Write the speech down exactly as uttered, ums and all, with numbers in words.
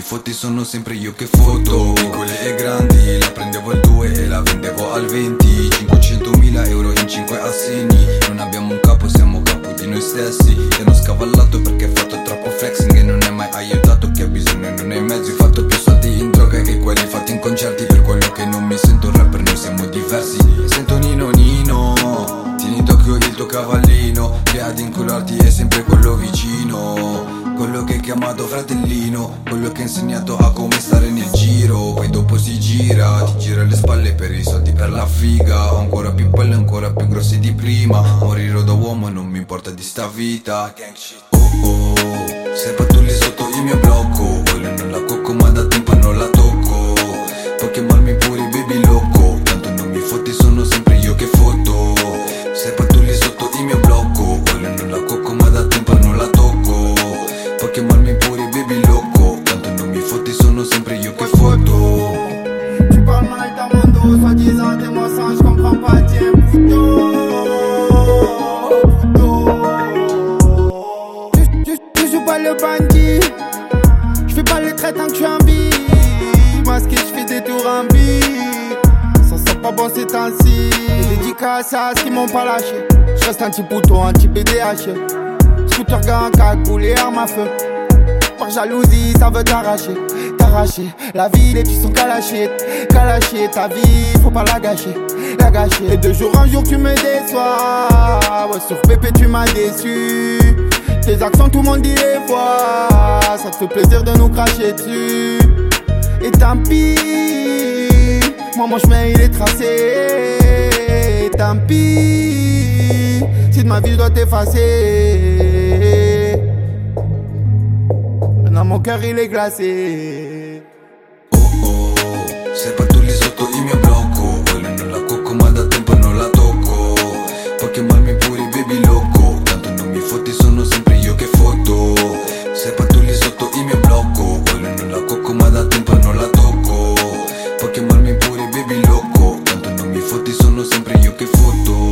fotti sono sempre io che foto. Piccole e grandi, la prendevo al due e la vendevo al venti. Cinquecentomila euro in cinque assegni. Non abbiamo un capo, siamo capo di noi stessi. E non scavallato perché hai fatto troppo flexing e non hai mai aiutato chi ha bisogno e non hai mezzi. Ho fatto più soldi in droga che quelli fatti in concerti. Per quello che non mi sento un rapper, noi siamo diversi. Sento Nino Nino, tieni d'occhio il tuo cavallino, che ad incularti è sempre quello vicino. Quello che hai chiamato fratellino, quello che ha insegnato a come stare nel giro. Poi dopo si gira, ti gira le spalle per i soldi, per la figa. Ho ancora più pelle, ancora più grossi di prima. Morirò da uomo, non mi importa di sta vita. Oh oh, sei pattulli sotto il mio blocco. Voglio non la cocco ma da tempo non la tocco. Puoi chiamarmi pure baby loco, tanto non mi fotti, sono sempre io che foto. Sei pattulli sotto il mio blocco. Voglio non la cocco ma da tempo non la tocco. Puoi chiamarmi pure baby loco, tanto non mi fotti, sono sempre io che foto. Tu parles mal dans mon dos, soi-disant des mensonges, je comprends pas, tiens, puto, puto. Je, je, je joue pas le bandit, je fais pas le trait tant que je suis en vie. Masqué, je fais des tours en vie. Ça sent pas bon ces temps-ci. Les dédicaces à ceux qui m'ont pas lâché. Je reste anti-pouton, anti-B D H. Scooter gars, cagoule et arme à feu. Par jalousie, ça veut t'arracher, t'arracher. La vie, les petits sont calachés, calachés. Ta vie, faut pas la gâcher, la gâcher. Et de jour en jour, tu me déçois. Ouais, sur Pépé, tu m'as déçu. Tes accents, tout le monde y les voit. Ça te fait plaisir de nous cracher dessus. Et tant pis, moi mon chemin il est tracé. Et tant pis, si de ma vie je dois t'effacer. Maintenant mon cœur il est glacé. Oh oh, sei pattulli sotto il mio blocco. Voglio non la cocco ma da tempo non la tocco. Puoi chiamarmi pure baby loco, tanto non mi fotti, sono sempre io che foto. Sei pattulli sotto il mio blocco. Voglio non la cocco ma da tempo non la tocco. Puoi chiamarmi pure baby loco, tanto non mi fotti, sono sempre io che foto.